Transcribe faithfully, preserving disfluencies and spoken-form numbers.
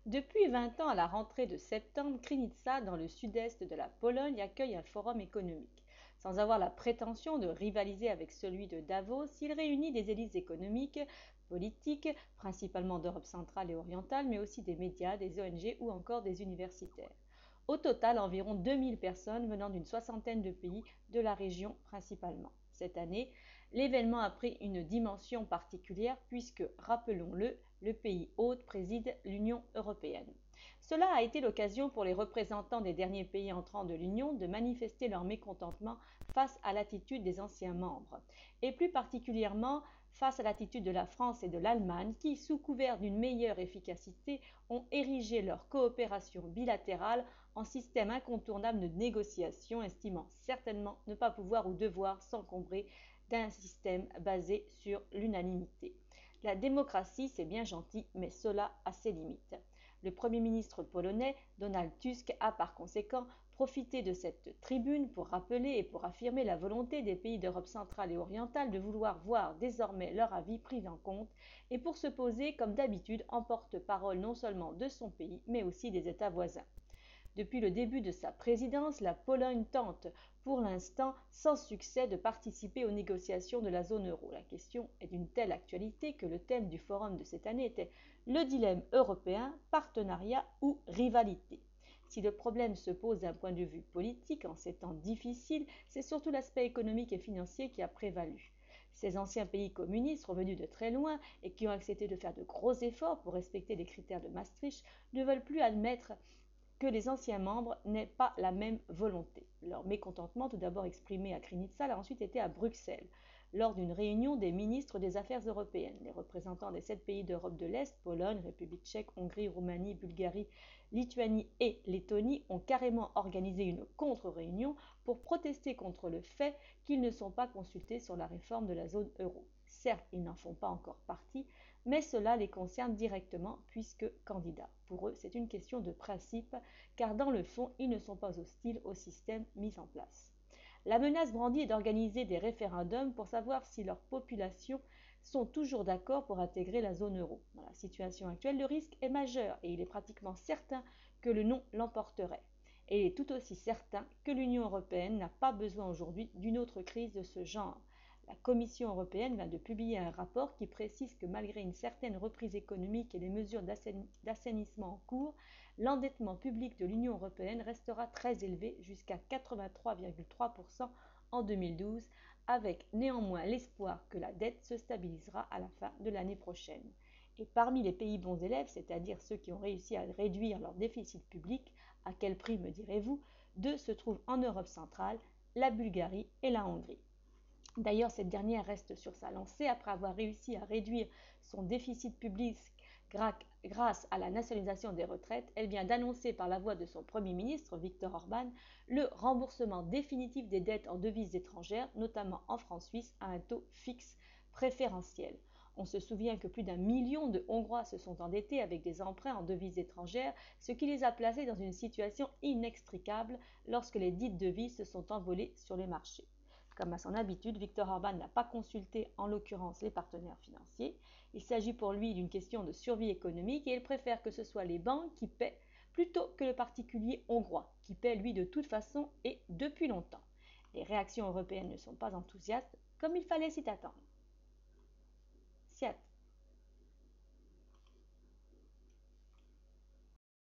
Depuis vingt ans, à la rentrée de septembre, Krynica, dans le sud-est de la Pologne, accueille un forum économique. Sans avoir la prétention de rivaliser avec celui de Davos, il réunit des élites économiques, politiques, principalement d'Europe centrale et orientale, mais aussi des médias, des O N G ou encore des universitaires. Au total, environ deux mille personnes venant d'une soixantaine de pays de la région principalement. Cette année, l'événement a pris une dimension particulière puisque, rappelons-le, le pays hôte préside l'Union européenne. Cela a été l'occasion pour les représentants des derniers pays entrants de l'Union de manifester leur mécontentement face à l'attitude des anciens membres, et plus particulièrement face à l'attitude de la France et de l'Allemagne qui, sous couvert d'une meilleure efficacité, ont érigé leur coopération bilatérale en système incontournable de négociation, estimant certainement ne pas pouvoir ou devoir s'encombrer d'un système basé sur l'unanimité. La démocratie, c'est bien gentil, mais cela a ses limites. Le Premier ministre polonais, Donald Tusk, a par conséquent profité de cette tribune pour rappeler et pour affirmer la volonté des pays d'Europe centrale et orientale de vouloir voir désormais leur avis pris en compte et pour se poser, comme d'habitude, en porte-parole non seulement de son pays, mais aussi des États voisins. Depuis le début de sa présidence, la Pologne tente, pour l'instant sans succès, de participer aux négociations de la zone euro. La question est d'une telle actualité que le thème du forum de cette année était le dilemme européen, partenariat ou rivalité. Si le problème se pose d'un point de vue politique en ces temps difficiles, c'est surtout l'aspect économique et financier qui a prévalu. Ces anciens pays communistes revenus de très loin et qui ont accepté de faire de gros efforts pour respecter les critères de Maastricht ne veulent plus admettre que les anciens membres n'aient pas la même volonté. Leur mécontentement, tout d'abord exprimé à Krynica, a ensuite été à Bruxelles, lors d'une réunion des ministres des Affaires européennes. Les représentants des sept pays d'Europe de l'Est, Pologne, République tchèque, Hongrie, Roumanie, Bulgarie, Lituanie et Lettonie, ont carrément organisé une contre-réunion pour protester contre le fait qu'ils ne sont pas consultés sur la réforme de la zone euro. Certes, ils n'en font pas encore partie, mais cela les concerne directement puisque candidats. Pour eux, c'est une question de principe, car dans le fond, ils ne sont pas hostiles au système mis en place. La menace brandie est d'organiser des référendums pour savoir si leurs populations sont toujours d'accord pour intégrer la zone euro. Dans la situation actuelle, le risque est majeur et il est pratiquement certain que le non l'emporterait. Et il est tout aussi certain que l'Union européenne n'a pas besoin aujourd'hui d'une autre crise de ce genre. La Commission européenne vient de publier un rapport qui précise que malgré une certaine reprise économique et les mesures d'assainissement en cours, l'endettement public de l'Union européenne restera très élevé, jusqu'à quatre-vingt-trois virgule trois pour cent en deux mille douze, avec néanmoins l'espoir que la dette se stabilisera à la fin de l'année prochaine. Et parmi les pays bons élèves, c'est-à-dire ceux qui ont réussi à réduire leur déficit public, à quel prix me direz-vous, deux se trouvent en Europe centrale, la Bulgarie et la Hongrie. D'ailleurs, cette dernière reste sur sa lancée après avoir réussi à réduire son déficit public grâce à la nationalisation des retraites. Elle vient d'annoncer par la voix de son Premier ministre, Viktor Orban, le remboursement définitif des dettes en devises étrangères, notamment en francs suisses, à un taux fixe préférentiel. On se souvient que plus d'un million de Hongrois se sont endettés avec des emprunts en devises étrangères, ce qui les a placés dans une situation inextricable lorsque les dites devises se sont envolées sur les marchés. Comme à son habitude, Viktor Orban n'a pas consulté en l'occurrence les partenaires financiers. Il s'agit pour lui d'une question de survie économique et il préfère que ce soit les banques qui paient plutôt que le particulier hongrois, qui paie lui de toute façon et depuis longtemps. Les réactions européennes ne sont pas enthousiastes, comme il fallait s'y attendre. S'y attendre.